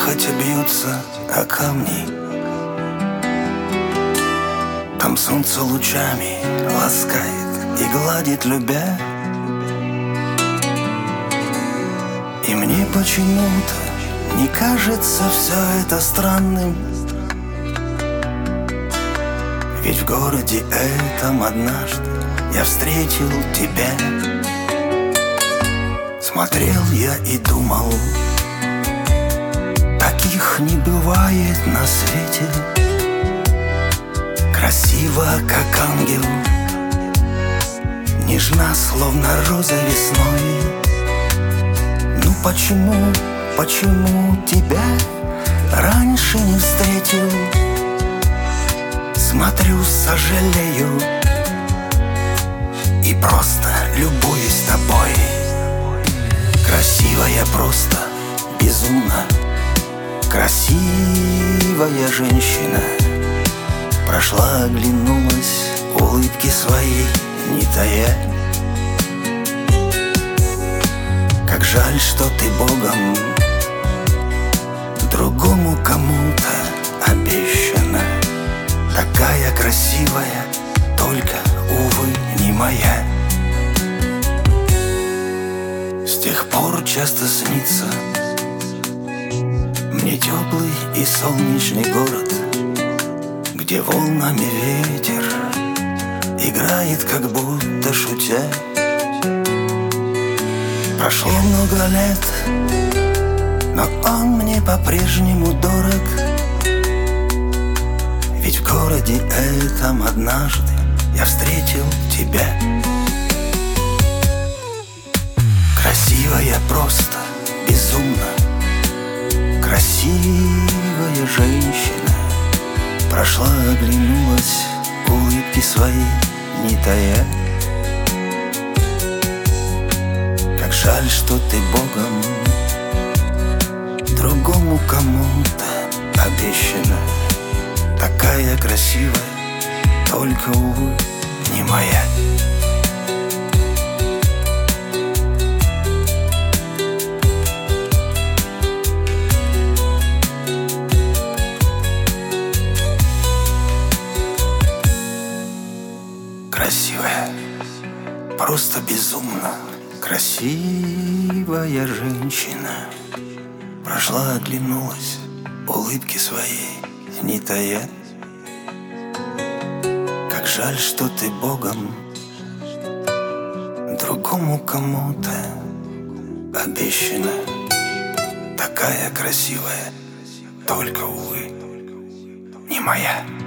хотя бьются о камни. Там солнце лучами ласкает и гладит, любя. И мне почему-то не кажется все это странным, ведь в городе этом однажды я встретил тебя. Смотрел я и думал, таких не бывает на свете. Красива, как ангел, нежна, словно роза весной. Ну почему тебя раньше не встретил? Смотрю, сожалею и просто любуюсь тобой. Красивая, просто безумно красивая женщина. Прошла, оглянулась, улыбки своей не тая. Как жаль, что ты Богом другому кому-то обещана. Такая красивая, только, увы, не моя. С тех пор часто снится мне теплый и солнечный город, где волнами ветер играет, как будто шутя. Прошло много лет, но он мне по-прежнему дорог, ведь в городе этом однажды я встретил тебя. Красивая, просто безумно красивая женщина. Прошла, оглянулась, улыбки свои не тая. Как жаль, что ты Богом другому кому-то обещана. Такая красивая, только, увы, не моя. Красивая, просто безумно красивая женщина. Прошла, оглянулась, улыбки своей не тая. Как жаль, что ты Богом другому кому-то обещана. Такая красивая, только, увы, не моя.